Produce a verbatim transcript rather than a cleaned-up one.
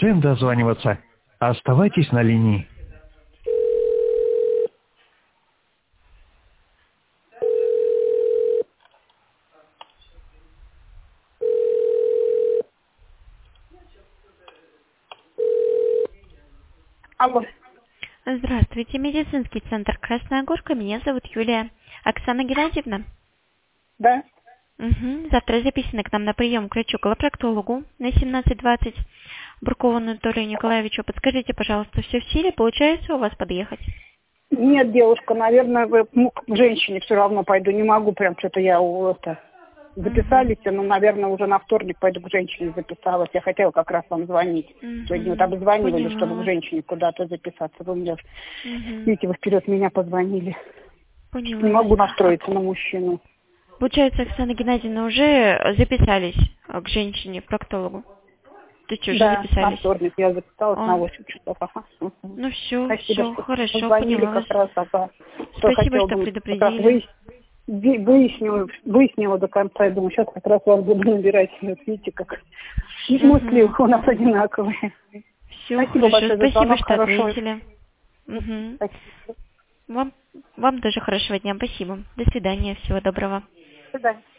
Чем дозваниваться? Оставайтесь на линии. Алло. Здравствуйте, медицинский центр «Красная горка». Меня зовут Юлия. Оксана Геннадьевна? Да. Угу. Завтра записаны к нам на прием к врачу-колопроктологу на семнадцать двадцать. Буркову Анатолию Николаевичу. Подскажите, пожалуйста, все в силе? Получается у вас подъехать? Нет, девушка, наверное, вы, ну, к женщине все равно пойду. Не могу прям что-то я у это записались, Угу. но, наверное, уже на вторник пойду к женщине записалась. Я хотела как раз вам звонить. Угу. Сегодня вот обзванивали, Поняла чтобы к вас. женщине куда-то записаться. Вы мне, Угу. видите, вы вперед меня позвонили. Поняла Не могу вас. настроиться на мужчину. Получается, Оксана Геннадьевна, уже записались к женщине-проктологу? То есть уже Да, на записались? вторник я записалась на О. восемь часов. Ага. Мгм. Ну все, Спасибо, все, что хорошо, позвонили поняла вас. как раз, ага. Что Спасибо, хотела что бы как раз предупредили. выяснить. Ви- Выяснила, выяснила до конца, я думаю, сейчас как раз вас буду набирать. Вот видите, как мысли Угу. у нас одинаковые. Все, Спасибо хорошо. большое за Спасибо, звонок, что хорошо. ответили. Угу. Спасибо. Вам, вам тоже хорошего дня. Спасибо. До свидания. Всего доброго. До свидания.